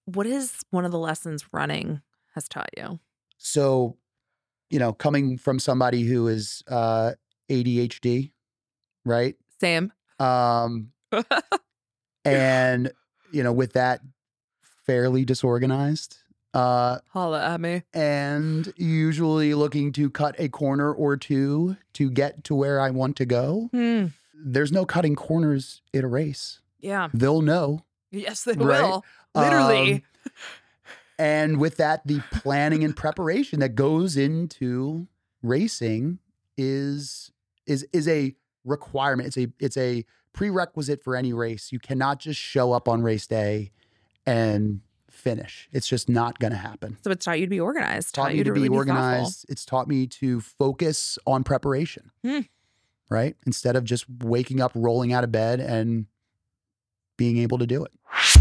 what is one of the lessons running has taught you? So, coming from somebody who is ADHD, right? Same. Um, and, with that, fairly disorganized, Holla at me. and usually looking to cut a corner or two to get to where I want to go. There's no cutting corners in a race. Yeah. They'll know. Yes, they Right? will. Literally. And with that, the planning and preparation that goes into racing is a requirement. It's a prerequisite for any race. You cannot just show up on race day and finish. It's just not going to happen. So it's taught you to be organized. Taught me to really be thoughtful. organized. It's taught me to focus on preparation. Right? Instead of just waking up, rolling out of bed, and being able to do it.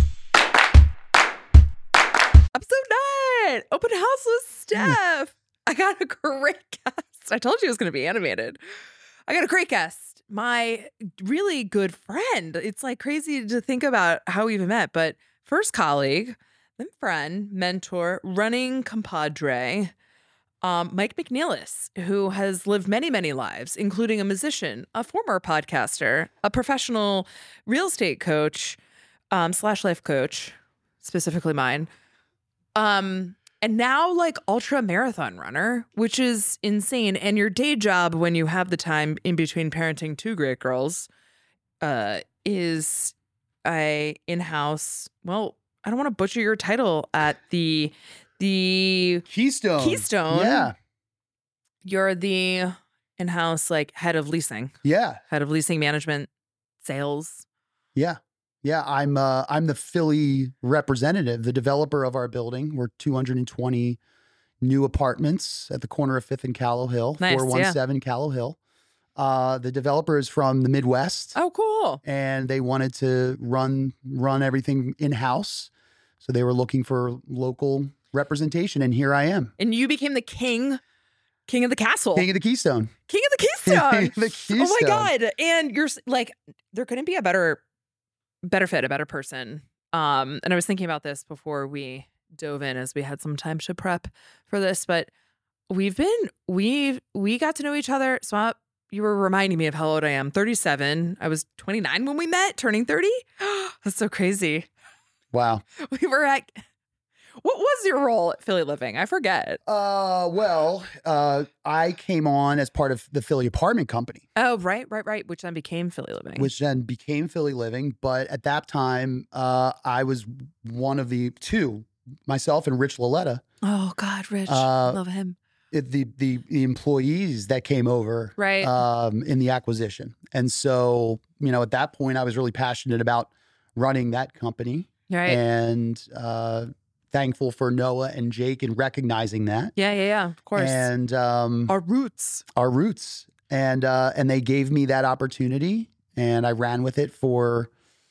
Episode 9, open house with Steph. I got a great guest. I told you it was going to be animated. I got a great guest. My really good friend. It's like crazy to think about how we even met, but first colleague, then friend, mentor, running compadre, Mike McNeilis, who has lived many, many lives, including a musician, a former podcaster, a professional real estate coach, / life coach, specifically mine. And now like ultra marathon runner, which is insane. And your day job when you have the time in between parenting 2 great girls, is a in-house, well, I don't want to butcher your title at the Keystone. Yeah. You're the in-house like head of leasing. Yeah. Head of leasing management, sales. Yeah. Yeah, I'm the Philly representative, the developer of our building. We're 220 new apartments at the corner of 5th and Callow Hill, Nice, 417 Callow Hill. The developer is from the Midwest. Oh, cool. And they wanted to run everything in-house. So they were looking for local representation, and here I am. And you became the king of the castle. King of the Keystone. King of the Keystone. King of the Keystone. Oh my God. And you're like, there couldn't be a better fit, a better person. And I was thinking about this before we dove in as we had some time to prep for this, but we got to know each other. So you were reminding me of how old I am. 37. I was 29 when we met, turning 30. That's so crazy. Wow. We were at, what was your role at Philly Living? I forget. I came on as part of the Philly Apartment Company. Oh, right. Which then became Philly Living. But at that time, I was one of the 2, myself and Rich Laletta. Oh God, Rich. Love him. The employees that came over right. In the acquisition. And so, at that point, I was really passionate about running that company. Right. And thankful for Noah and Jake in recognizing that. Yeah, of course. And our roots. And they gave me that opportunity, and I ran with it for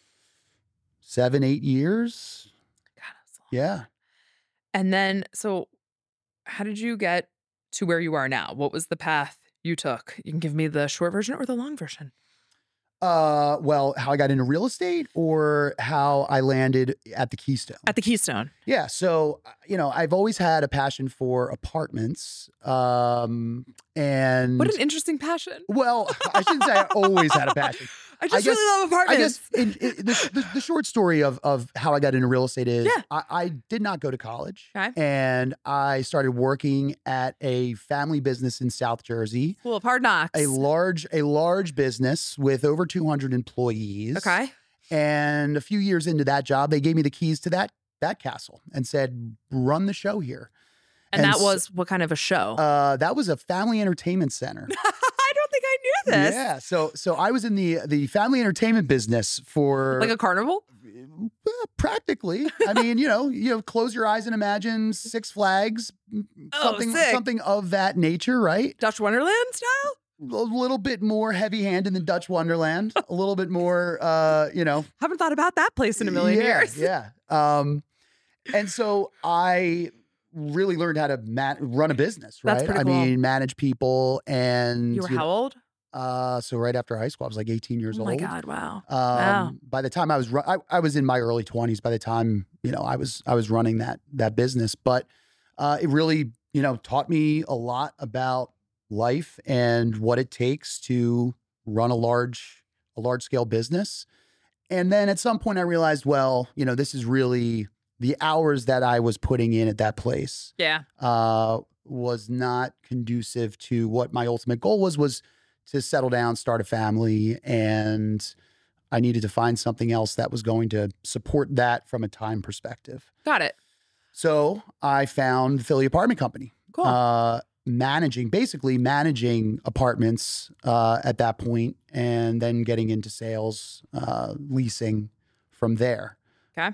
7-8 years. God, that's long. Yeah. And then, so how did you get to where you are now? What was the path you took? You can give me the short version or the long version. Well, how I got into real estate or how I landed at the Keystone? At the Keystone. Yeah. So, I've always had a passion for apartments. And what an interesting passion. Well, I shouldn't say I always had a passion. I guess, really love apartments. I guess the short story of how I got into real estate is yeah. I did not go to college. Okay. And I started working at a family business in South Jersey. School of Hard Knocks. A large business with over 200 employees. Okay. And a few years into that job, they gave me the keys to that castle and said, run the show here. And that was what kind of a show? That was a family entertainment center. I don't think I knew this. Yeah. So I was in the family entertainment business for like a carnival? Practically. I mean, close your eyes and imagine Six Flags, something of that nature, right? Dutch Wonderland style? A little bit more heavy-handed than Dutch Wonderland. A little bit more, Haven't thought about that place in a million years. Yeah. And so I really learned how to run a business, right? That's pretty cool. I mean, manage people and... You were how old? So right after high school, I was like 18 years Oh old. my God. Wow. Wow. By the time I was in my early 20s. By the time I was running that business, but it really taught me a lot about life and what it takes to run a large scale business. And then at some point, I realized, well, this is really the hours that I was putting in at that place. Yeah. Was not conducive to what my ultimate goal was to settle down, start a family, and I needed to find something else that was going to support that from a time perspective. Got it. So I found the Philly Apartment Company, Cool. basically managing apartments at that point, and then getting into sales, leasing from there. Okay.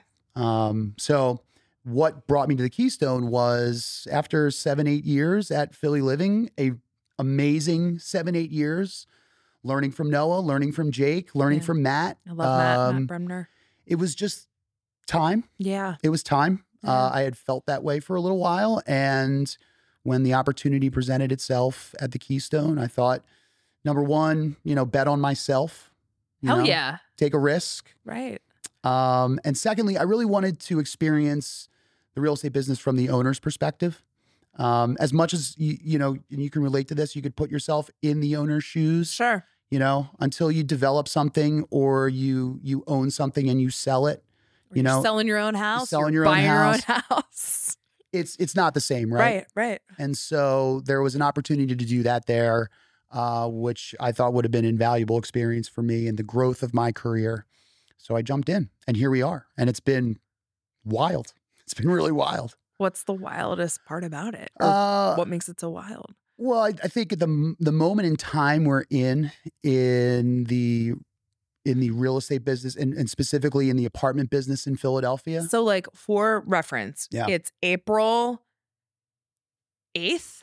So what brought me to the Keystone was after 7-8 years at Philly Living, a amazing 7-8 years, learning from Noah, learning from Jake, learning from Matt. I love Matt Bremner. It was just time. Yeah. It was time. Yeah. I had felt that way for a little while. And when the opportunity presented itself at the Keystone, I thought, number one, bet on myself. Hell yeah. Take a risk. Right. And secondly, I really wanted to experience the real estate business from the owner's perspective. As much as you can relate to this, you could put yourself in the owner's shoes. Sure. Until you develop something or you own something and you sell it. You're selling your own house. Selling you're your own buying house. your own house. It's not the same, right? Right. And so there was an opportunity to do that there, which I thought would have been an invaluable experience for me and the growth of my career. So I jumped in, and here we are. And it's been wild. It's been really wild. What's the wildest part about it? Or what makes it so wild? Well, I think at the moment in time we're in the real estate business and specifically in the apartment business in Philadelphia. So like for reference, it's April 8th,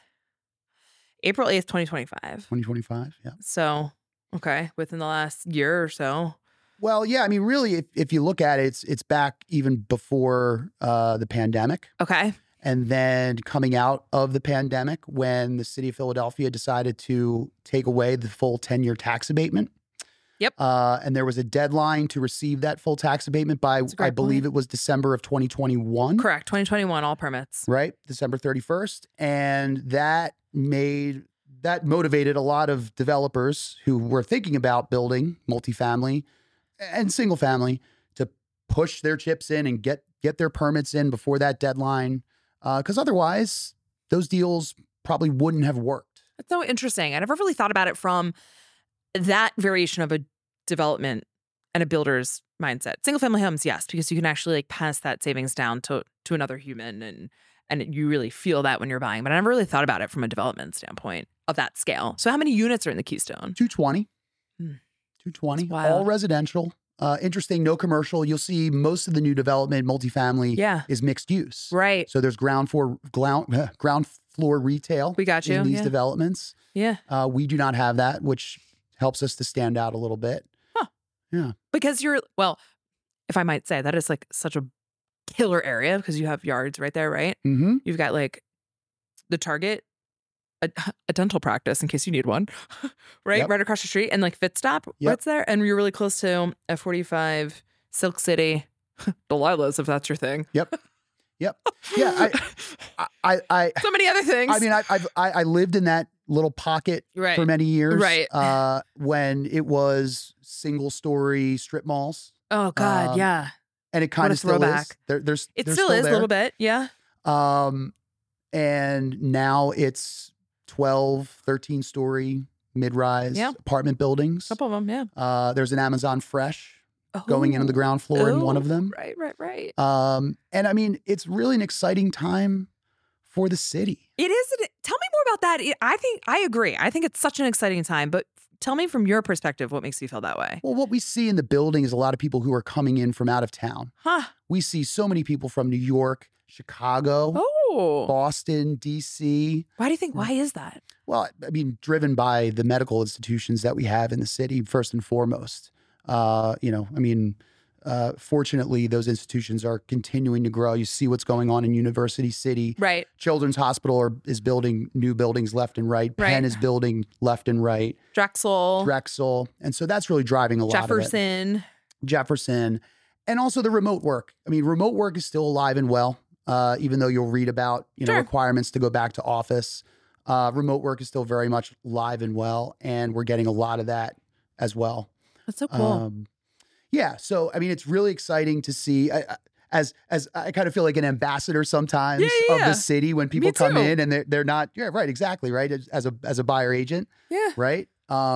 2025. 2025, yeah. So, okay, within the last year or so. Well, yeah, I mean, really, if you look at it, it's back even before the pandemic. Okay. And then coming out of the pandemic when the city of Philadelphia decided to take away the full 10-year tax abatement. Yep. And there was a deadline to receive that full tax abatement by, I believe it was December of 2021. Correct. 2021, all permits. Right. December 31st. And that motivated a lot of developers who were thinking about building multifamily and single family to push their chips in and get their permits in before that deadline. Because otherwise, those deals probably wouldn't have worked. That's so interesting. I never really thought about it from that variation of a development and a builder's mindset. Single family homes, yes, because you can actually like pass that savings down to another human and you really feel that when you're buying. But I never really thought about it from a development standpoint of that scale. So how many units are in the Keystone? 220. 220. All residential. Interesting, no commercial. You'll see most of the new development, multifamily, is mixed use. Right. So there's ground floor retail. We got you. In these developments. Yeah. We do not have that, which helps us to stand out a little bit. Huh. Yeah. Because if I might say, that is like such a killer area because you have yards right there, right? Mm-hmm. You've got like the Target, a dental practice in case you need one, right? Yep. Right across the street, and like Fit Stop, right there. And you're really close to F45, Silk City, Delilah's, if that's your thing. Yep. Yeah. I so many other things. I mean, I lived in that little pocket for many years. Right. When it was single story strip malls. Oh God, yeah. And it kind of still is. It still is a little bit, yeah. And now it's 12, 13 story mid-rise apartment buildings. A couple of them, yeah. There's an Amazon Fresh going into the ground floor in one of them. Right. And I mean, it's really an exciting time for the city. It is. Tell me more about that. I agree. I think it's such an exciting time, but tell me from your perspective, what makes you feel that way? Well, what we see in the building is a lot of people who are coming in from out of town. Huh. We see so many people from New York, Chicago, Boston, DC. Why is that? Well, I mean, driven by the medical institutions that we have in the city, first and foremost. fortunately, those institutions are continuing to grow. You see what's going on in University City. Right. Children's Hospital is building new buildings left and right. Penn is building left and right. Drexel. And so that's really driving a lot of it. Jefferson. And also the remote work. I mean, remote work is still alive and well, even though you'll read about, requirements to go back to office. Remote work is still very much live and well, and we're getting a lot of that as well. That's so cool. Yeah. So, I mean, it's really exciting to see. As I kind of feel like an ambassador sometimes of the city when people come in and they're not. Yeah, right. Exactly. Right. As a buyer agent. Yeah. Right.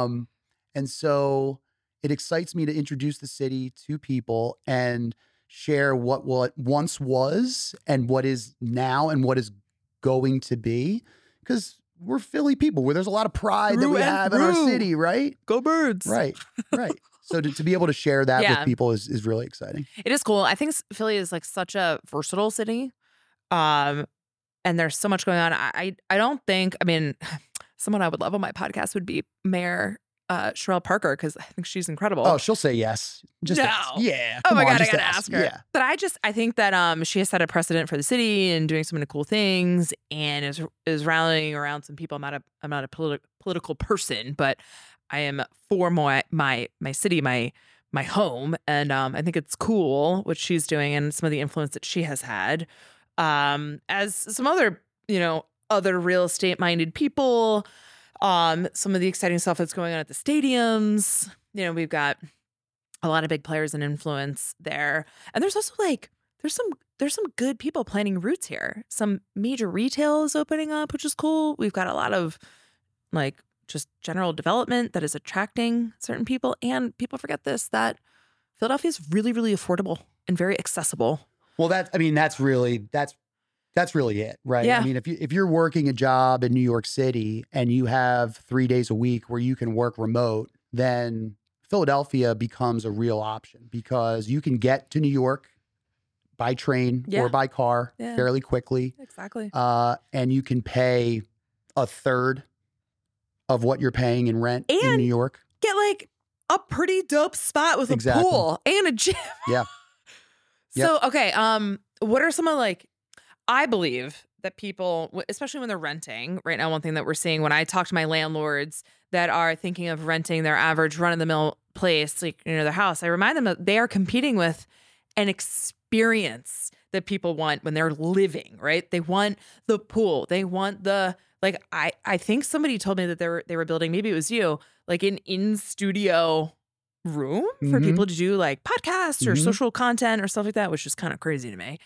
And so it excites me to introduce the city to people and share what once was and what is now and what is going to be, because we're Philly people where there's a lot of pride that we have in our city, right? Go Birds. Right. So to be able to share that with people is really exciting. It is cool. I think Philly is like such a versatile city. And there's so much going on. I don't think, I mean, someone I would love on my podcast would be Mayor Sherelle Parker, because I think she's incredible. Oh, she'll say yes. Yeah. Oh my God, I gotta ask her. Yeah. But I think that she has set a precedent for the city and doing so many cool things, and is rallying around some people. I'm not a political person, but I am for my city, my home, and I think it's cool what she's doing and some of the influence that she has had. As some other real estate minded people. Some of the exciting stuff that's going on at the stadiums. We've got a lot of big players and influence there. And there's also there's some good people planting roots here. Some major retail is opening up, which is cool. We've got a lot of just general development that is attracting certain people. And people forget that Philadelphia is really, really affordable and very accessible. Well, that's really it, right? Yeah. I mean, if you're working a job in New York City and you have 3 days a week where you can work remote, then Philadelphia becomes a real option, because you can get to New York by train or by car fairly quickly. Exactly. And you can pay a third of what you're paying in rent in New York. Get a pretty dope spot with a pool and a gym. Yeah. So, okay. What are some of I believe that people, especially when they're renting right now, one thing that we're seeing when I talk to my landlords that are thinking of renting their average run-of-the-mill place, their house, I remind them that they are competing with an experience that people want when they're living, right? They want the pool. They want I think somebody told me that they were building, maybe it was you, an in-studio room for people to do podcasts or social content or stuff like that, which is kind of crazy to me.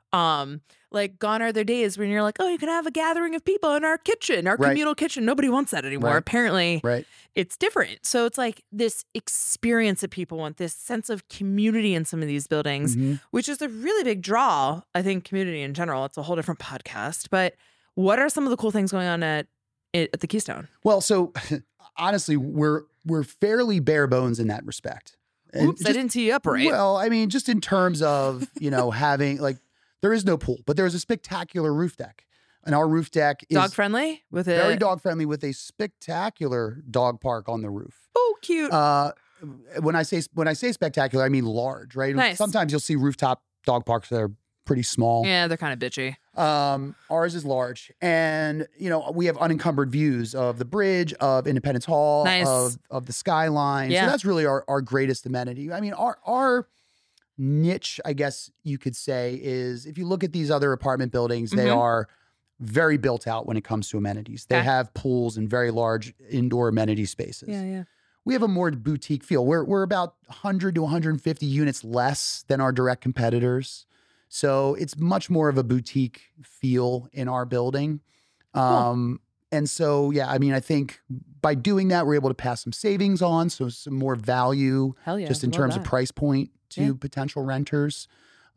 Gone are the days when you're you can have a gathering of people in our kitchen, our communal kitchen. Nobody wants that anymore. Right. Apparently, it's different. So it's this experience that people want, this sense of community in some of these buildings, which is a really big draw. I think community in general, it's a whole different podcast. But what are some of the cool things going on at the Keystone? Well, so honestly, we're fairly bare bones in that respect. Oops, I didn't tee you up right. Well, I mean, just in terms of, having there is no pool, but there's a spectacular roof deck. And our roof deck is dog friendly very dog friendly with a spectacular dog park on the roof. Oh, cute. When I say spectacular, I mean large, right? Nice. Sometimes you'll see rooftop dog parks that are pretty small. Yeah, they're kind of bitchy. Ours is large, and we have unencumbered views of the bridge, of Independence Hall, nice. of the skyline. Yeah. So that's really our greatest amenity. I mean, our niche, I guess you could say, is if you look at these other apartment buildings, they are very built out when it comes to amenities. They have pools and very large indoor amenity spaces. Yeah. We have a more boutique feel. We're about 100 to 150 units less than our direct competitors. So it's much more of a boutique feel in our building. Cool. And so, yeah, I mean, I think by doing that, we're able to pass some savings on. So some more value just in terms of price point to potential renters.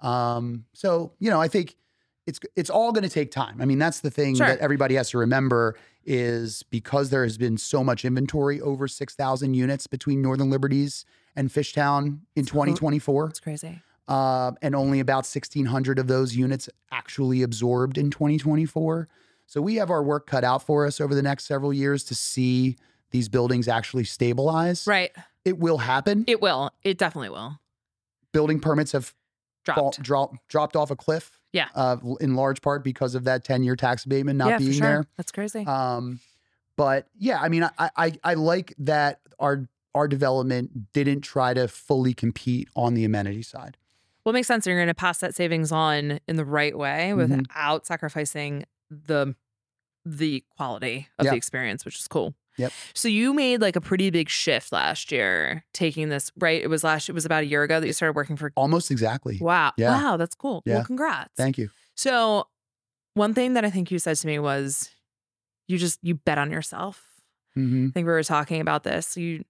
So, I think it's all going to take time. I mean, that's the thing that everybody has to remember is because there has been so much inventory, over 6,000 units between Northern Liberties and Fishtown in 2024. It's crazy. And only about 1,600 of those units actually absorbed in 2024. So we have our work cut out for us over the next several years to see these buildings actually stabilize. Right. It will happen. It will. It definitely will. building permits have dropped off a cliff. Yeah. In large part because of that 10-year tax abatement not being for sure. there. That's crazy. But yeah, I mean, I like that our development didn't try to fully compete on the amenity side. Well, it makes sense. You're going to pass that savings on in the right way without sacrificing the quality of the experience, which is cool. Yep. So you made like a pretty big shift last year, taking this, right? It was about a year ago that you started working for. Almost exactly. Wow. Yeah. Wow. That's cool. Yeah. Well, congrats. Thank you. So one thing that I think you said to me was you bet on yourself. Mm-hmm. I think we were talking about this. You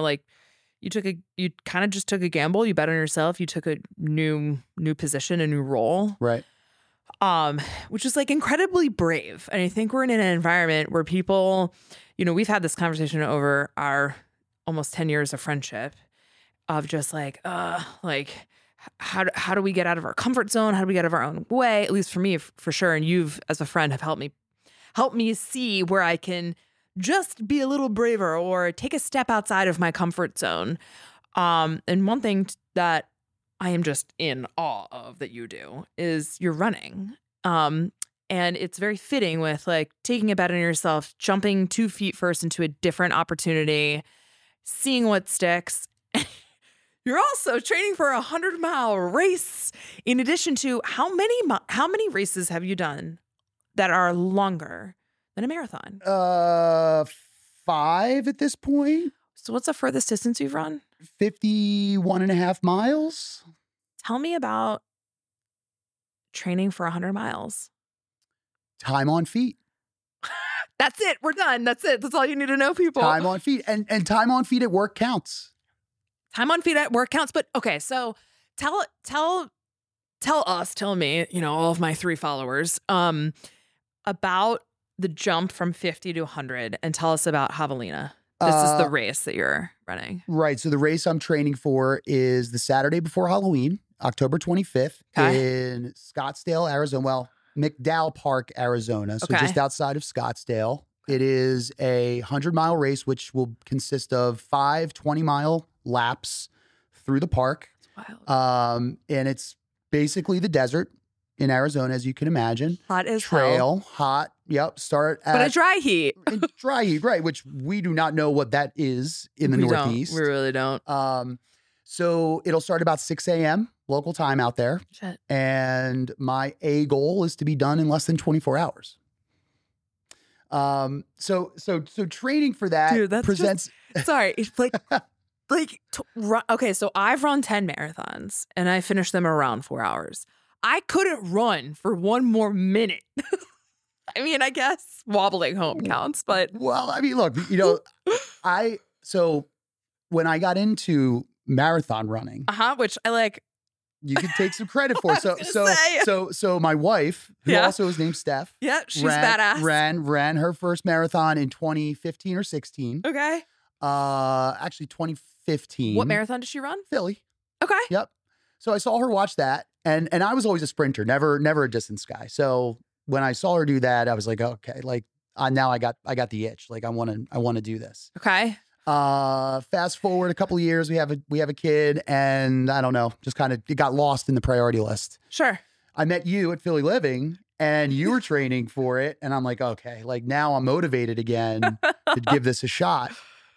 kind of just took a gamble. You bet on yourself. You took a new position, a new role. Right. Which is like incredibly brave. And I think we're in an environment where people, we've had this conversation over our almost 10 years of friendship of just like how do we get out of our comfort zone? How do we get out of our own way? At least for me, for sure. And you've, as a friend, have helped me see where I can just be a little braver or take a step outside of my comfort zone. And one thing that I am just in awe of that you do is you're running. And it's very fitting with like taking a bet on yourself, jumping 2 feet first into a different opportunity, seeing what sticks. You're also training for a 100-mile race. In addition to how many races have you done that are longer than a marathon? 5 at this point. So what's the furthest distance you've run? 51.5 miles. Tell me about training for 100 miles. Time on feet. That's it. We're done. That's it. That's all you need to know, people. Time on feet. And time on feet at work counts. Time on feet at work counts. But okay, so tell me, all of my 3 followers, about the jump from 50 to 100 and tell us about Javelina. This is the race that you're running. Right. So the race I'm training for is the Saturday before Halloween, October 25th in Scottsdale, Arizona. Well, McDowell Park, Arizona. So just outside of Scottsdale. It is a 100-mile race, which will consist of 5 20-mile laps through the park. That's wild. And it's basically the desert in Arizona, as you can imagine. Hot as Trail, hell. hot. Yep. Start at. But a dry heat. Dry heat, right, which we do not know what that is in the Northeast. We really don't. So it'll start about 6 a.m. local time out there. Shit. And my goal is to be done in less than 24 hours. So training for that presents. Sorry. It's okay. So I've run 10 marathons and I finished them around 4 hours. I couldn't run for one more minute. I mean, I guess wobbling home counts, but. Well, I mean, look, so when I got into marathon running, which I like. You can take some credit for. So my wife, who also is named Steph. Yeah, she's badass. Ran her first marathon in 2015 or 16. Okay. Actually 2015. What marathon did she run? Philly. Okay. Yep. So I saw her watch that, and I was always a sprinter, never a distance guy. So when I saw her do that, I was like, okay, like now I got the itch. Like I want to do this. Okay. Fast forward a couple of years, we have a kid, and I don't know, just kind of it got lost in the priority list. Sure. I met you at Philly Living, and you were training for it, and I'm like, okay, like now I'm motivated again to give this a shot.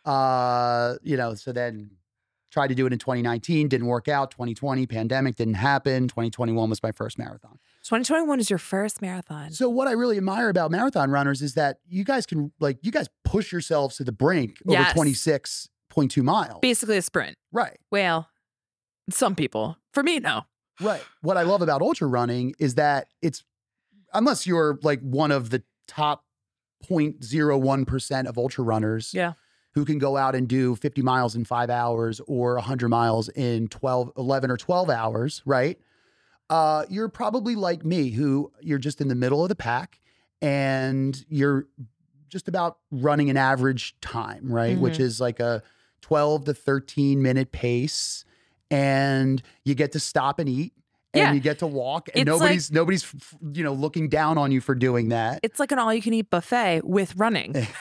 So then tried to do it in 2019, didn't work out. 2020 pandemic didn't happen. 2021 was my first marathon. 2021 is your first marathon. So what I really admire about marathon runners is that you guys push yourselves to the brink over 26.2 miles. Basically a sprint. Right. Well, some people. For me, no. Right. What I love about ultra running is that it's, unless you're like one of the top 0.01% of ultra runners who can go out and do 50 miles in 5 hours or 100 miles in 11 or 12 hours, right? You're probably like me, who you're just in the middle of the pack and you're just about running an average time, right? Mm-hmm. Which is like a 12 to 13 minute pace, and you get to stop and eat. And you get to walk, and nobody's looking down on you for doing that. It's like an all-you-can-eat buffet with running.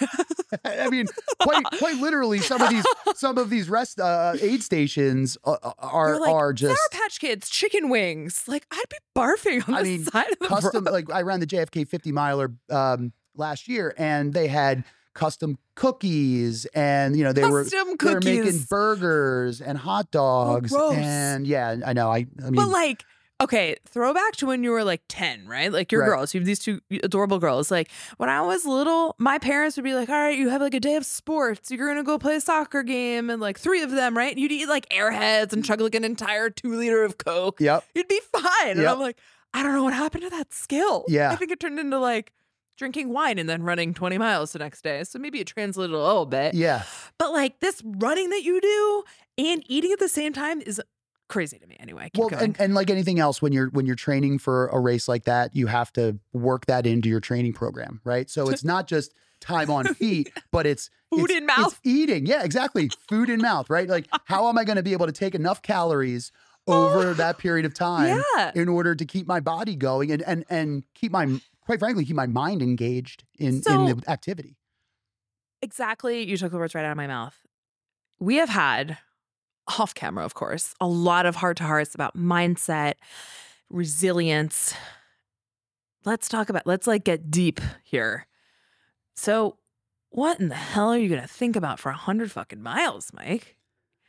I mean, quite literally, some of these rest aid stations You're like, are just Sour Patch Kids chicken wings. Like, I'd be barfing on the side of the custom. road. Like I ran the JFK 50 miler last year, and they had custom cookies, and they were making burgers and hot dogs, and yeah, I know. I mean, but like. Okay, throwback to when you were like 10, right? Like your girls, you have these two adorable girls. Like when I was little, my parents would be like, all right, you have like a day of sports. You're going to go play a soccer game and like 3 of them, right? You'd eat like Airheads and chug like an entire 2-liter of Coke. Yep. You'd be fine. And I'm like, I don't know what happened to that skill. Yeah. I think it turned into like drinking wine and then running 20 miles the next day. So maybe it translated a little bit. Yeah. But like this running that you do and eating at the same time is crazy to me anyway. Keep going. And like anything else, when you're training for a race like that, you have to work that into your training program, right? So it's not just time on feet, but it's food in mouth. It's eating. Yeah, exactly. Food in mouth, right? Like how am I going to be able to take enough calories over that period of time in order to keep my body going and keep quite frankly, keep my mind engaged in the activity. Exactly. You took the words right out of my mouth. We have had off camera, of course, a lot of heart-to-hearts about mindset, resilience. Let's like get deep here. So what in the hell are you going to think about for 100 fucking miles, Mike?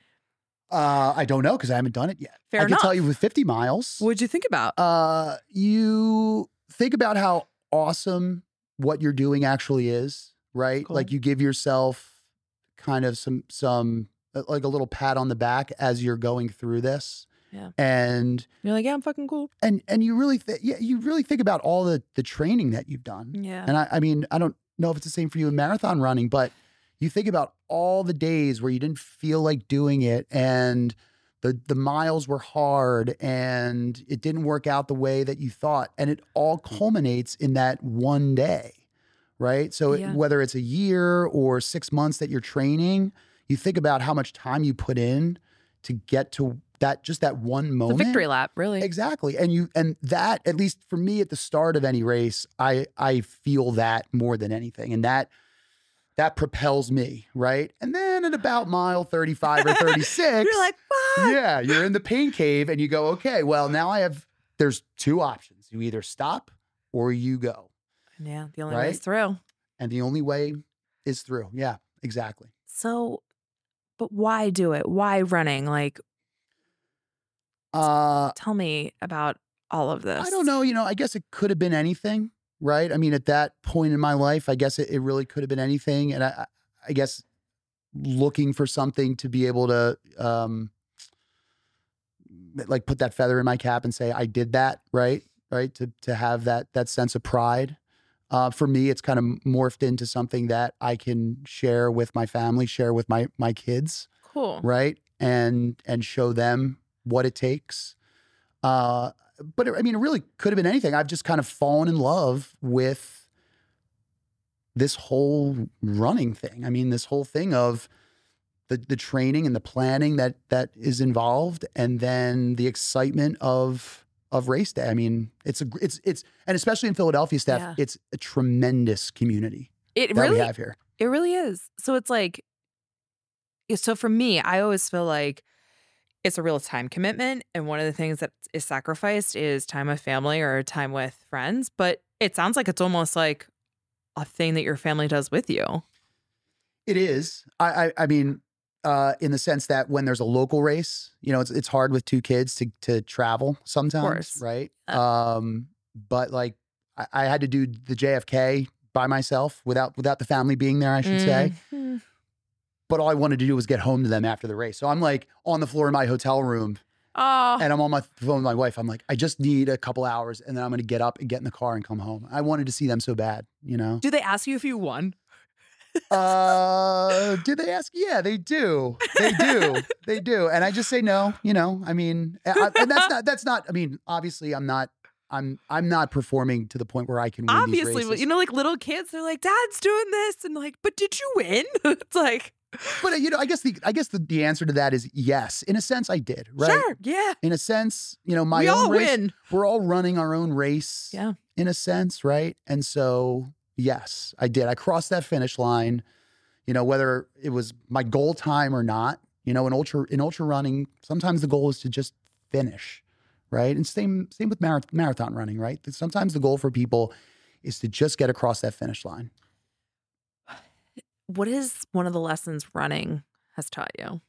I don't know because I haven't done it yet. Fair enough. I can tell you with 50 miles. What'd you think about? You think about how awesome what you're doing actually is, right? Cool. Like you give yourself kind of some like a little pat on the back as you're going through this. Yeah. And you're like, yeah, I'm fucking cool. And you really you really think about all the training that you've done. Yeah. And I mean, I don't know if it's the same for you in marathon running, but you think about all the days where you didn't feel like doing it and the miles were hard and it didn't work out the way that you thought. And it all culminates in that one day, right? So whether it's a year or 6 months that you're training, you think about how much time you put in to get to that one moment. The victory lap, really. Exactly. And that, at least for me at the start of any race, I feel that more than anything. And that propels me, right? And then at about mile 35 or 36, you're like, fuck. Yeah, you're in the pain cave and you go, okay, well, now there's 2 options. You either stop or you go. Yeah, the only way is through. And the only way is through. Yeah, exactly. So, but why do it? Why running? Like, tell me about all of this. I don't know. I guess it could have been anything, right? I mean, at that point in my life, I guess it really could have been anything. And I guess looking for something to be able to, like put that feather in my cap and say, I did that, right? Right. To have that sense of pride. For me, it's kind of morphed into something that I can share with my family, share with my kids. Cool. Right. And show them what it takes. But I mean, it really could have been anything. I've just kind of fallen in love with this whole running thing. I mean, this whole thing of the training and the planning that is involved, and then the excitement of race day. I mean, it's and especially in Philadelphia, Steph, it's a tremendous community that we have here. It really is. So it's like, so for me, I always feel like it's a real time commitment. And one of the things that is sacrificed is time with family or time with friends. But it sounds like it's almost like a thing that your family does with you. It is. I mean, in the sense that when there's a local race, it's hard with 2 kids to travel sometimes, right? But like I had to do the JFK by myself without the family being there, I should say. But all I wanted to do was get home to them after the race. So I'm like on the floor in my hotel room and I'm on my phone with my wife. I'm like, I just need a couple hours and then I'm going to get up and get in the car and come home. I wanted to see them so bad, Do they ask you if you won? Do they ask? Yeah, they do. They do. And I just say no, I mean, and that's not, I mean, obviously I'm not performing to the point where I can win these races. Obviously, like little kids, they're like, Dad's doing this. And like, but did you win? It's like. But I guess the answer to that is yes. In a sense, I did, right? Sure, yeah. In a sense, my own race. Win. We're all running our own race, in a sense, right? And so, yes, I did. I crossed that finish line, whether it was my goal time or not. In ultra running, sometimes the goal is to just finish, right? And same with marathon running, right? Sometimes the goal for people is to just get across that finish line. What is one of the lessons running has taught you?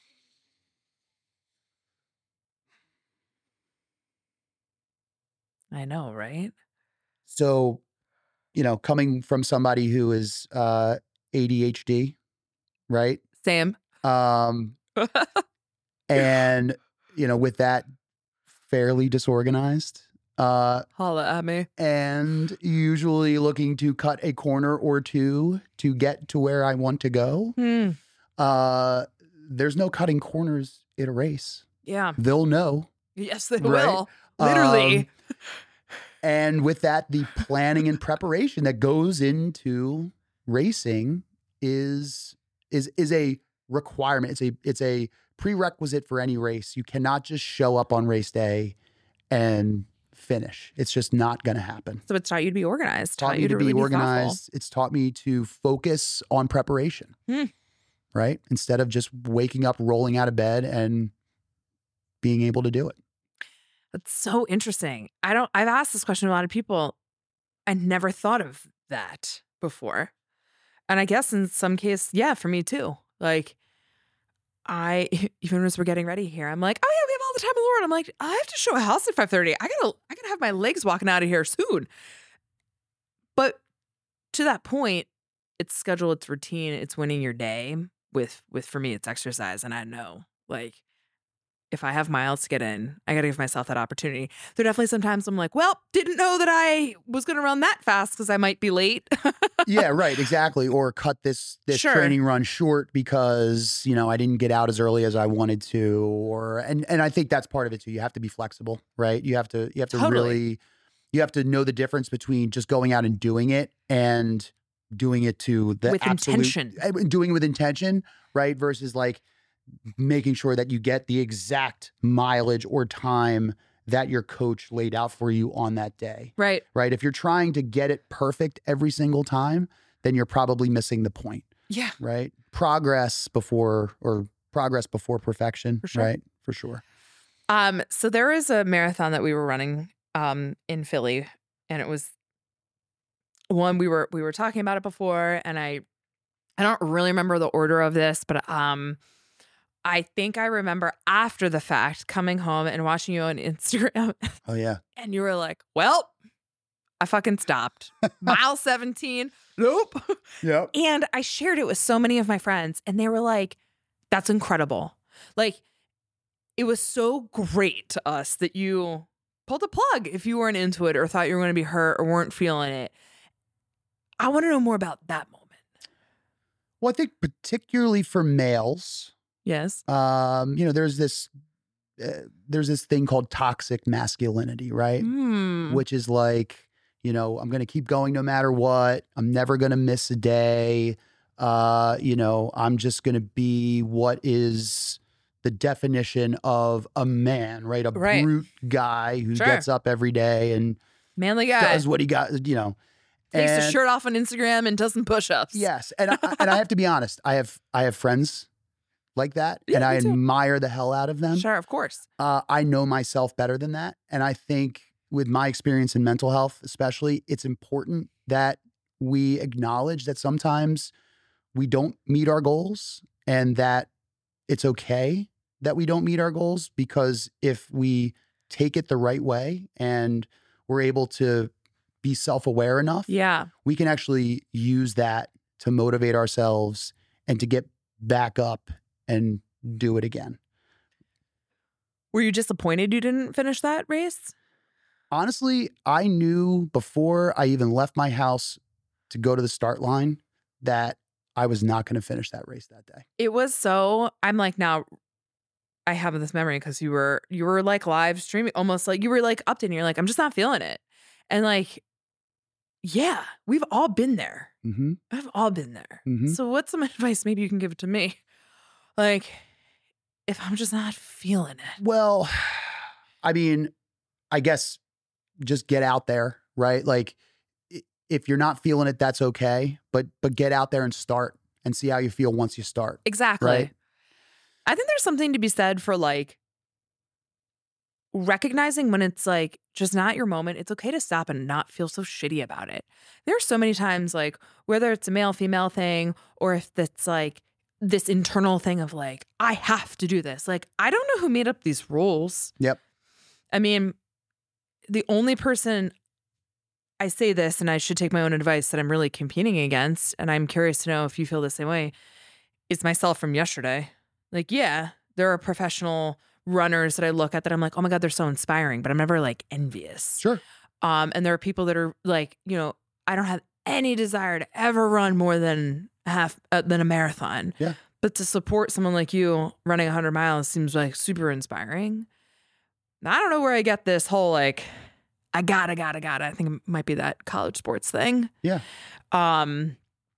I know, right? So, coming from somebody who is ADHD, right? Same. And, with that, fairly disorganized. Holla at me. And usually looking to cut a corner or two to get to where I want to go. There's no cutting corners in a race. Yeah. They'll know. Yes, they right? will. Literally. And with that, the planning and preparation that goes into racing is a requirement. It's a prerequisite for any race. You cannot just show up on race day and finish. It's just not going to happen. So it's taught you to be organized. Taught me to be really organized. It's taught me to focus on preparation, right? Instead of just waking up, rolling out of bed, and being able to do it. That's so interesting. I've asked this question to a lot of people. I never thought of that before. And I guess in some case, yeah, for me too. Like even as we're getting ready here, I'm like, oh yeah, we have all the time in the world. I'm like, I have to show a house at 5:30. I gotta have my legs walking out of here soon. But to that point, it's schedule, it's routine, it's winning your day with for me, it's exercise. And I know, like, if I have miles to get in, I got to give myself that opportunity. There are definitely sometimes I'm like, well, didn't know that I was going to run that fast because I might be late. Yeah, right. Exactly. Or cut this Sure. training run short because, I didn't get out as early as I wanted to. And I think that's part of it too. You have to be flexible, right? You have to Totally. really, you have to know the difference between just going out and doing it and doing it to the With absolute, intention. doing it with intention, right? Versus like making sure that you get the exact mileage or time that your coach laid out for you on that day. Right. Right. If you're trying to get it perfect every single time, then you're probably missing the point. Yeah. Right. Progress before perfection. For sure. Right. For sure. So there is a marathon that we were running in Philly, and it was one we were talking about it before, and I don't really remember the order of this, but I think I remember after the fact coming home and watching you on Instagram. Oh yeah. And you were like, well, I fucking stopped. Mile 17. Nope. Yep. And I shared it with so many of my friends, and they were like, that's incredible. Like, it was so great to us that you pulled the plug if you weren't into it or thought you were going to be hurt or weren't feeling it. I want to know more about that moment. Well, I think particularly for males, Yes. there's this thing called toxic masculinity, right? Which is like, I'm going to keep going no matter what. I'm never going to miss a day. I'm just going to be what is the definition of a man, right? A brute guy who gets up every day and manly guy does what he got, takes his shirt off on Instagram and does some push-ups. Yes. And I have to be honest, I have friends like that, Yeah, and I me too. admire the hell out of them. Sure, of course. I know myself better than that. And I think with my experience in mental health, especially, it's important that we acknowledge that sometimes we don't meet our goals and that it's okay that we don't meet our goals, because if we take it the right way and we're able to be self-aware enough, we can actually use that to motivate ourselves and to get back up and do it again. Were you disappointed you didn't finish that race? Honestly, I knew before I even left my house to go to the start line that I was not going to finish that race that day. It was so, I'm like, now I have this memory because you were like live streaming, almost like you were like updating. You're like, I'm just not feeling it. And like, yeah, we've all been there. Mm-hmm. I've all been there. Mm-hmm. So what's some advice maybe you can give to me? Like, if I'm just not feeling it. Well, I mean, I guess just get out there, right? Like, if you're not feeling it, that's okay. But get out there and start. and see how you feel once you start. Exactly. Right? I think there's something to be said for like recognizing when it's like just not your moment. It's okay to stop and not feel so shitty about it. There's so many times like whether it's a male female thing or if it's like this internal thing of like I have to do this. Like I don't know who made up these rules. Yep. I mean, the only person I say this and I should take my own advice that I'm really competing against, and I'm curious to know if you feel the same way, is myself from yesterday. Like, yeah, there are professional runners that I look at that I'm like, oh my God, they're so inspiring, but I'm never like envious. Sure. And there are people that are like, you know, I don't have any desire to ever run more than than a marathon. Yeah. But to support someone like you running 100 miles seems like super inspiring. Now, I don't know where I get this whole like, I gotta. I think it might be that college sports thing. Yeah. And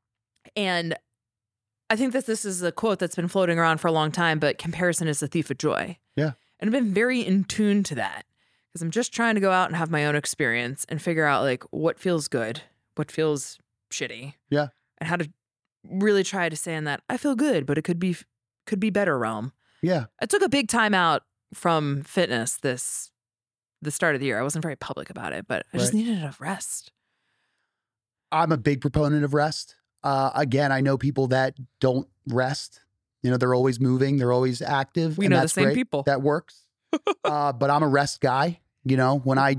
I think that this is a quote that's been floating around for a long time, but comparison is the thief of joy. Yeah. And I've been very in tune to that because I'm just trying to go out and have my own experience and figure out like what feels good, what feels shitty. Yeah. And how to really try to say in that I feel good, but it could be better realm. Yeah. I took a big time out from fitness the start of the year. I wasn't very public about it, but I just needed a rest. I'm a big proponent of rest. Again, I know people that don't rest. You know, they're always moving. They're always active. We and know that's the same great. people. That works. But I'm a rest guy. You know, when I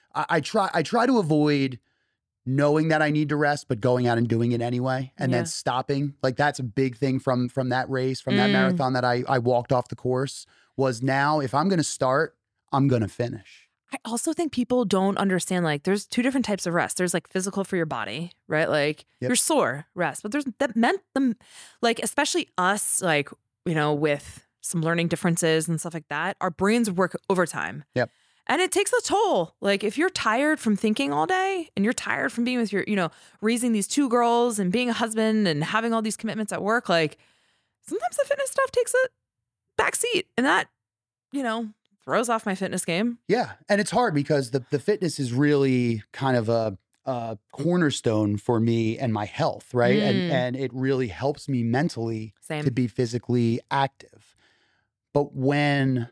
try to avoid knowing that I need to rest, but going out and doing it anyway, and then stopping. Like that's a big thing from that race, from that marathon that I walked off the course. Was now if I'm going to start, I'm going to finish. I also think people don't understand, like, there's two different types of rest. There's like physical for your body, right? Like you're sore rest, but there's that meant them, like, especially us, like, you know, with some learning differences and stuff like that, our brains work overtime. Yep. And it takes a toll. Like if you're tired from thinking all day and you're tired from being with your, you know, raising these two girls and being a husband and having all these commitments at work, like sometimes the fitness stuff takes a backseat and that, you know, throws off my fitness game. Yeah. And it's hard because the fitness is really kind of a cornerstone for me and my health, right? And it really helps me mentally to be physically active. But when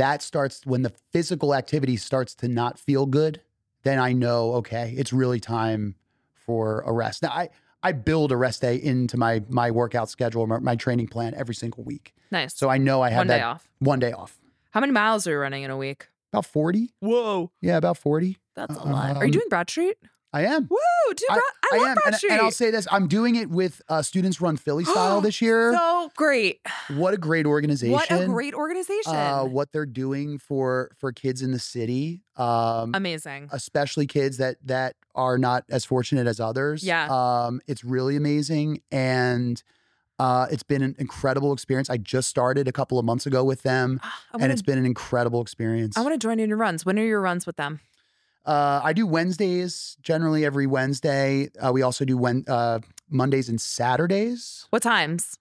the physical activity starts to not feel good, then I know, okay, it's really time for a rest. Now, I build a rest day into my workout schedule, my training plan every single week. Nice. So I know I have one day off. How many miles are you running in a week? About 40. Whoa. Yeah, about 40. That's a lot. Are you doing Broad Street? I am. Woo! Dude, I love Broad Street. And I'll say this, I'm doing it with Students Run Philly Style this year. So great. What a great organization. What a great organization. What they're doing for kids in the city. Amazing. Especially kids that are not as fortunate as others. Yeah. It's really amazing. And it's been an incredible experience. I just started a couple of months ago with them, and it's been an incredible experience. I want to join in your runs. When are your runs with them? I do Wednesdays, generally every Wednesday. We also do Mondays and Saturdays. What times?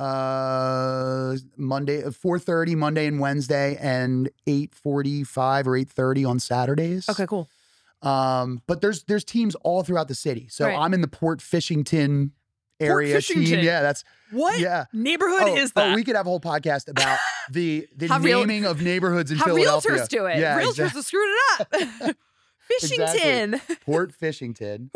Monday, 4:30 Monday and Wednesday, and 8:45 or 8:30 on Saturdays. Okay, cool. But there's teams all throughout the city. So I'm in the Port Fishington area team. Yeah, that's what neighborhood is that? Oh, we could have a whole podcast about the naming of neighborhoods in Philadelphia. How realtors do it. Yeah, realtors have screwed it up. Fishington. Exactly. Port Fishington.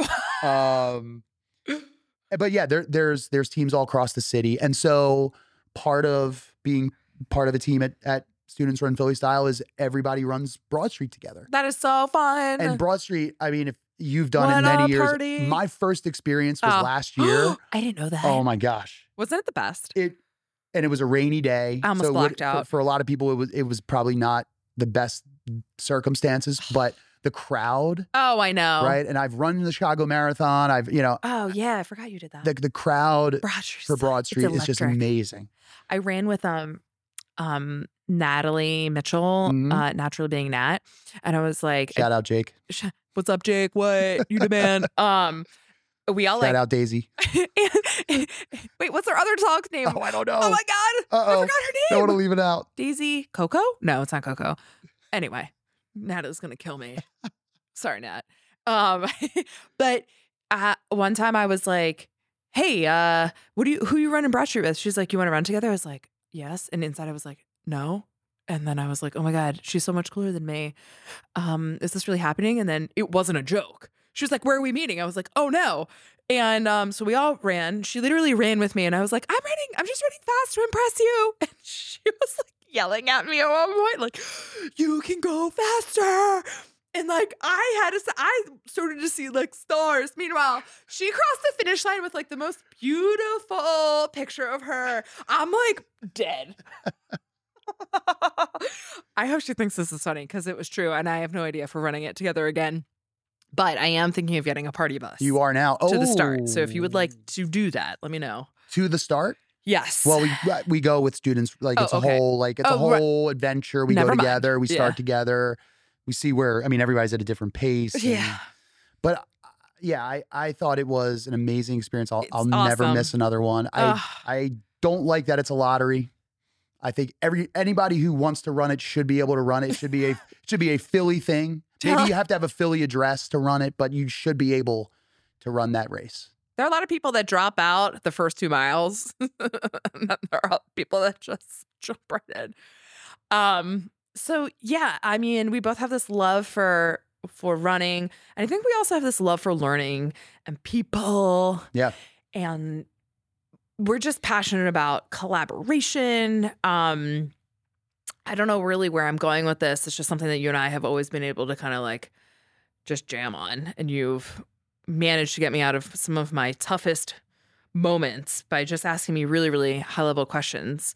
But yeah, there's teams all across the city. And so part of being part of a team at Students Run Philly Style is everybody runs Broad Street together. That is so fun. And Broad Street, I mean, if you've done it many years. Party. My first experience was last year. I didn't know that. Oh my gosh. Wasn't it the best? And it was a rainy day. I almost blacked out. For a lot of people, it was probably not the best circumstances, but the crowd. Oh, I know. Right. And I've run the Chicago Marathon. Oh yeah, I forgot you did that. The crowd for Broad Street is just amazing. I ran with Natalie Mitchell, naturally being Nat, and I was like, shout out Jake. What's up, Jake? What you demand? We all shout out Daisy. Wait, what's our other dog's name? Oh, I don't know. Oh my god, I forgot her name. Don't want to leave it out. Daisy Coco? No, it's not Coco. Anyway, Nat is gonna kill me. Sorry, Nat. But one time I was like, hey, who you running Broad Street with? She's like, you want to run together? I was like, yes. And inside I was like, no. And then I was like, oh my God, she's so much cooler than me. Is this really happening? And then it wasn't a joke. She was like, where are we meeting? I was like, oh no. And so we all ran. She literally ran with me and I was like, I'm just running fast to impress you. And she was like yelling at me at one point, like, you can go faster. And like I started to see like stars. Meanwhile, she crossed the finish line with like the most beautiful picture of her. I'm like dead. I hope she thinks this is funny because it was true. And I have no idea if we're running it together again. But I am thinking of getting a party bus. You are now. To the start. So if you would like to do that, let me know. To the start? Yes. Well, we go with students. Like it's a whole adventure. We go together. We start together. We see where, I mean, everybody's at a different pace. Yeah. But yeah, I thought it was an amazing experience. I'll awesome. never miss another one. I don't like that it's a lottery. I think anybody who wants to run it should be able to run it. It should be a Philly thing. Maybe you have to have a Philly address to run it, but you should be able to run that race. There are a lot of people that drop out the first 2 miles. There are people that just jump right in. So yeah, I mean, we both have this love for running. And I think we also have this love for learning and people. Yeah. And we're just passionate about collaboration. I don't know really where I'm going with this. It's just something that you and I have always been able to kind of like just jam on. And you've managed to get me out of some of my toughest moments by just asking me really, really high level questions.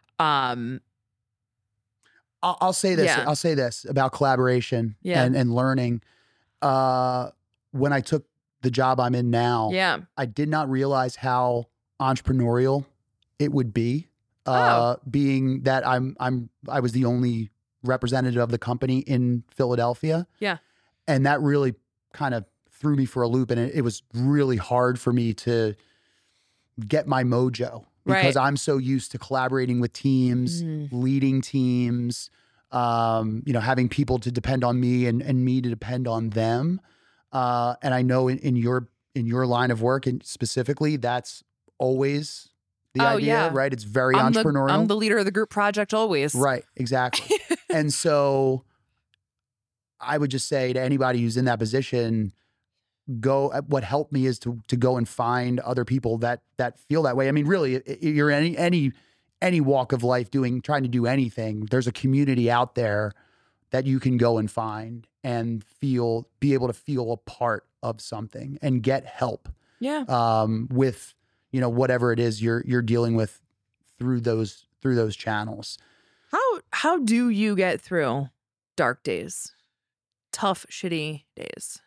I'll say this. Yeah. I'll say this about collaboration and learning. When I took the job I'm in now, I did not realize how entrepreneurial it would be. Being that I was the only representative of the company in Philadelphia. Yeah. And that really kind of threw me for a loop. And it was really hard for me to get my mojo because I'm so used to collaborating with teams, leading teams, having people to depend on me and me to depend on them. And I know in your line of work and specifically, that's always the idea, right? It's very entrepreneurial. I'm the leader of the group project always. Right, exactly. And so I would just say to anybody who's in that position, what helped me is to go and find other people that feel that way. I mean, really, you're in any walk of life trying to do anything. There's a community out there that you can go and find and be able to feel a part of something and get help. Yeah. With whatever it is you're dealing with through those channels. How do you get through dark days? Tough, shitty days?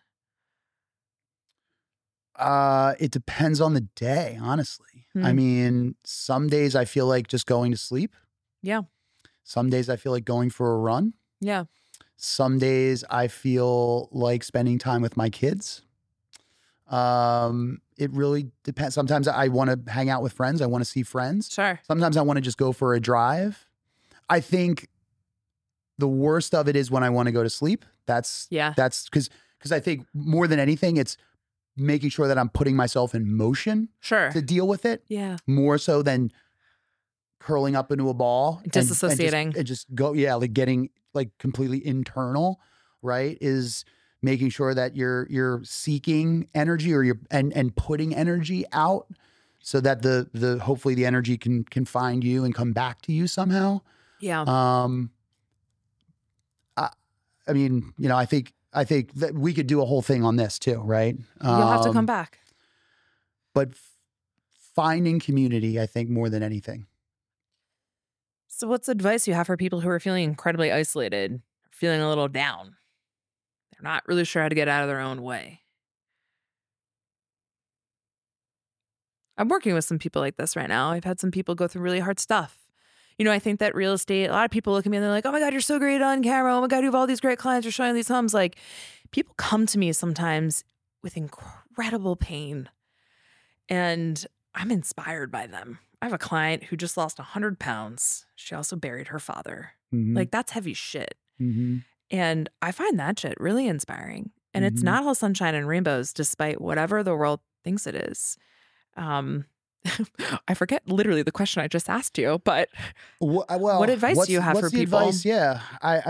It depends on the day, honestly. I mean, some days I feel like just going to sleep. Yeah. Some days I feel like going for a run. Yeah. Some days I feel like spending time with my kids. It really depends. Sometimes I want to hang out with friends. I want to see friends. Sure. Sometimes I want to just go for a drive. I think the worst of it is when I want to go to sleep. That's because I think more than anything, it's making sure that I'm putting myself in motion to deal with it. Yeah. More so than curling up into a ball. Disassociating. And just go, like getting like completely internal, right? Is making sure that you're seeking energy or and putting energy out so that the hopefully the energy can find you and come back to you somehow. Yeah. I mean, I think that we could do a whole thing on this too, right? You'll have to come back. But finding community, I think, more than anything. So what's advice you have for people who are feeling incredibly isolated, feeling a little down? They're not really sure how to get out of their own way. I'm working with some people like this right now. I've had some people go through really hard stuff. I think that real estate, a lot of people look at me and they're like, oh my God, you're so great on camera. Oh my God, you have all these great clients. You're showing these homes. Like, people come to me sometimes with incredible pain and I'm inspired by them. I have a client who just lost 100 pounds. She also buried her father. Mm-hmm. Like, that's heavy shit. Mm-hmm. And I find that shit really inspiring. And it's not all sunshine and rainbows, despite whatever the world thinks it is. I forget literally the question I just asked you, but Well, what advice do you have what's for the people? Advice? Yeah,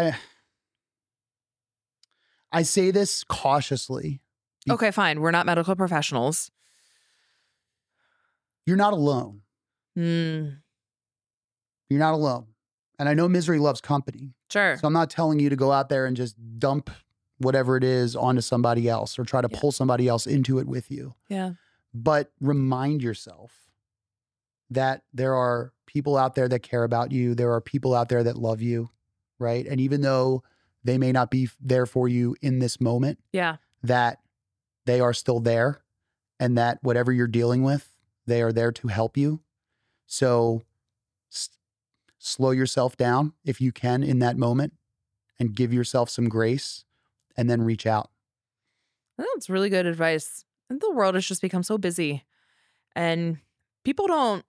I say this cautiously. Okay, fine. We're not medical professionals. You're not alone. Mm, You're not alone. And I know misery loves company. sure. So I'm not telling you to go out there and just dump whatever it is onto somebody else or try to pull somebody else into it with you. Yeah. But remind yourself that there are people out there that care about you. There are people out there that love you, right? And even though they may not be there for you in this moment, Yeah. that they are still there and that whatever you're dealing with, they are there to help you. So slow yourself down if you can in that moment and give yourself some grace and then reach out. That's really good advice. And the world has just become so busy. And people don't,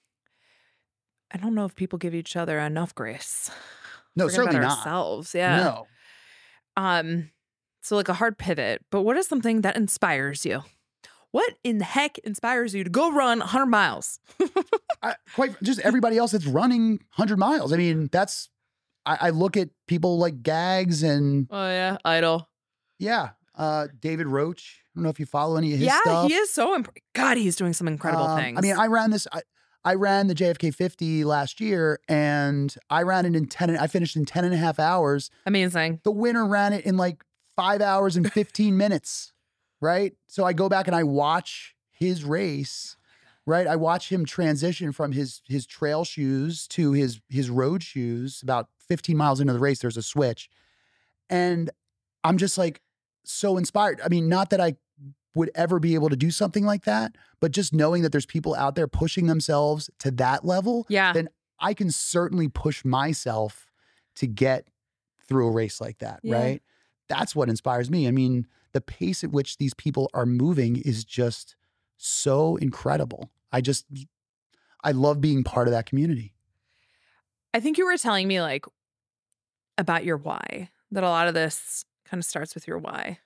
I don't know if people give each other enough grace. No, Forget certainly about not. ourselves. Yeah. No. So like a hard pivot, but what is something that inspires you? What in the heck inspires you to go run 100 miles? Quite just everybody else that's running 100 miles. I mean, I look at people like Gags and Oh yeah, Idol. David Roach. I don't know if you follow any of his stuff. Yeah, he is so God, he's doing some incredible things. I mean, I ran the JFK 50 last year and I ran it I finished in 10 and a half hours. Amazing. The winner ran it in like 5 hours and 15 minutes, right? So I go back and I watch his race, right? I watch him transition from his trail shoes to his road shoes. About 15 miles into the race, there's a switch. And I'm just like so inspired. I mean, not that I would ever be able to do something like that, but just knowing that there's people out there pushing themselves to that level, then I can certainly push myself to get through a race like that, right? That's what inspires me. I mean, the pace at which these people are moving is just so incredible. I love being part of that community. I think you were telling me like about your why, that a lot of this kind of starts with your why.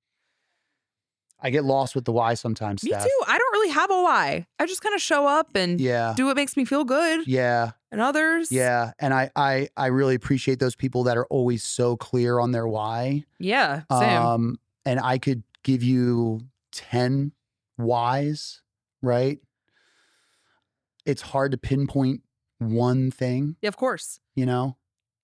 I get lost with the why sometimes, Me Steph. too. I don't really have a why. I just kind of show up and do what makes me feel good. Yeah. And others. Yeah. And I really appreciate those people that are always so clear on their why. Yeah. Same. And I could give you 10 whys, right? It's hard to pinpoint one thing. Yeah, of course. You know?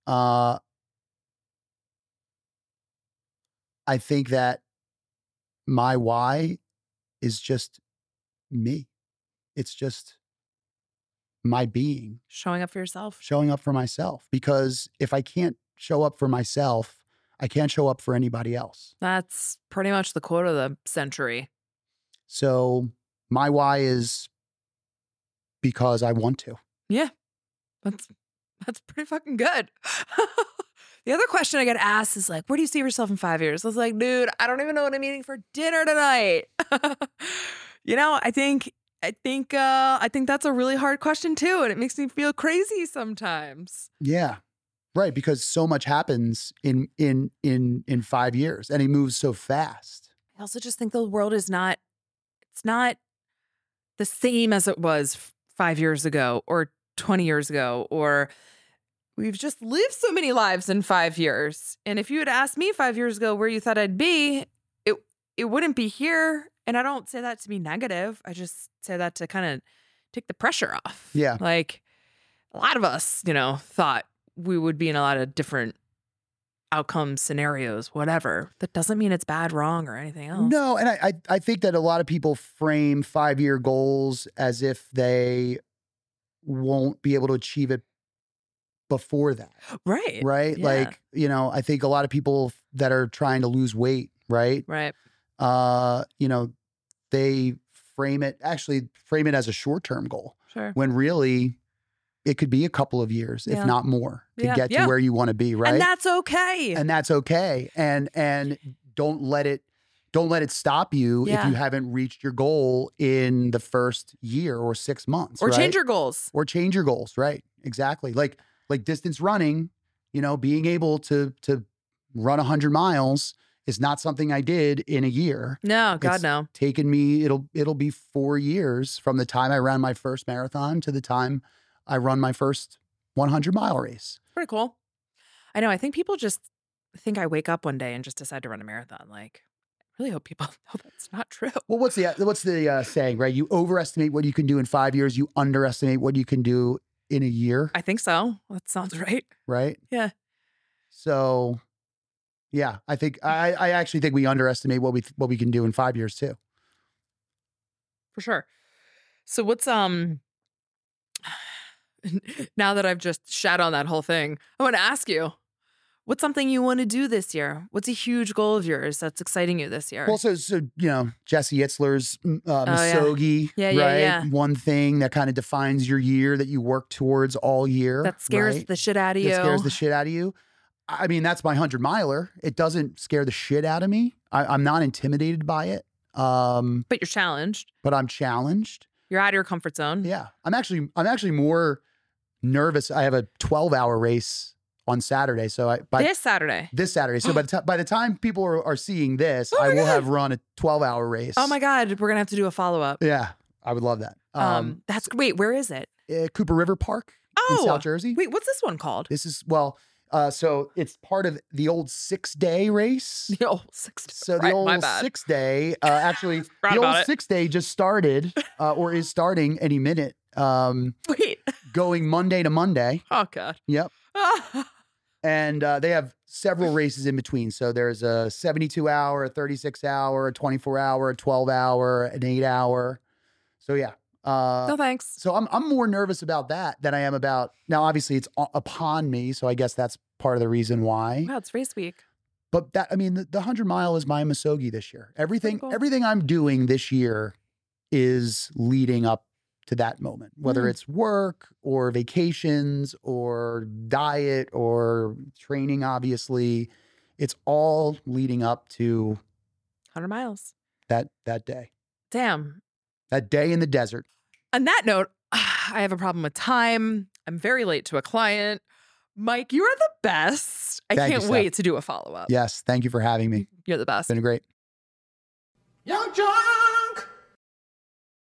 I think that my why is just me. It's just my being. Showing up for yourself. Showing up for myself. Because if I can't show up for myself, I can't show up for anybody else. That's pretty much the quote of the century. So my why is because I want to. Yeah. That's pretty fucking good. The other question I get asked is like, where do you see yourself in 5 years? I was like, dude, I don't even know what I'm eating for dinner tonight. You know, I think that's a really hard question too, and it makes me feel crazy sometimes. Yeah, right. Because so much happens in 5 years, and it moves so fast. I also just think the world is not the same as it was 5 years ago or 20 years ago, or we've just lived so many lives in 5 years. And if you had asked me 5 years ago where you thought I'd be, it wouldn't be here. And I don't say that to be negative. I just say that to kind of take the pressure off. Yeah. Like a lot of us, you know, thought we would be in a lot of different outcome scenarios, whatever. That doesn't mean it's bad, wrong, or anything else. No, and I think that a lot of people frame 5-year goals as if they won't be able to achieve it before that. Right. Right? Yeah. Like, you know, I think a lot of people that are trying to lose weight, right? Right. You know, they frame it as a short-term goal. Sure. When really it could be a couple of years, if not more, to get to where you want to be, right? And that's okay. And that's okay. And don't let it stop you if you haven't reached your goal in the first year or 6 months. Or change your goals. Or change your goals, right? Exactly. Like distance running, you know, being able to run 100 miles It's not something I did in a year. No, God, It's no. taken me, it'll be 4 years from the time I ran my first marathon to the time I run my first 100-mile race. Pretty cool. I know. I think people just think I wake up one day and just decide to run a marathon. Like, I really hope people know that's not true. Well, what's the saying, right? You overestimate what you can do in 5 years. You underestimate what you can do in a year, I think so. That sounds right. right? Yeah. So, yeah, I think I actually think we underestimate what we can do in 5 years too. For sure. So what's now that I've just shat on that whole thing, I want to ask you, what's something you want to do this year? What's a huge goal of yours that's exciting you this year? Well, so Jesse Itzler's Misogi, Yeah, right? yeah. One thing that kind of defines your year that you work towards all year. That scares right? the shit out of you. That scares the shit out of you. I mean, that's my 100-miler. It doesn't scare the shit out of me. I'm not intimidated by it. But you're challenged. But I'm challenged. You're out of your comfort zone. Yeah. I'm actually more nervous. I have a 12-hour race on Saturday. So This Saturday. So by the time people are seeing this, Oh my I will God. have run a 12-hour race. Oh my God, we're gonna have to do a follow-up. Yeah, I would love that. Wait, where is it? Cooper River Park in South Jersey. Wait, what's this one called? This is so it's part of the old 6-day race. The old 6 day. So Right, the old my bad. 6-day, actually, Forgot the old about it. 6-day just started, or is starting any minute. Wait. Going Monday to Monday. Oh God. Yep. And they have several races in between. So there's a 72-hour, a 36-hour, a 24-hour, a 12-hour, an 8-hour. So yeah. No thanks. So I'm more nervous about that than I am about now. Obviously, it's upon me, so I guess that's part of the reason why. Wow, it's race week. But the 100-mile is my Misogi this year. Everything cool. I'm doing this year is leading up to that moment, whether it's work or vacations or diet or training. Obviously, it's all leading up to 100 miles. that day. Damn. That day in the desert. On that note, I have a problem with time. I'm very late to a client. Mike, you are the best. I Thank you, can't Steph. wait to do a follow-up. Yes, thank you for having me. You're the best. It's been great. Young John!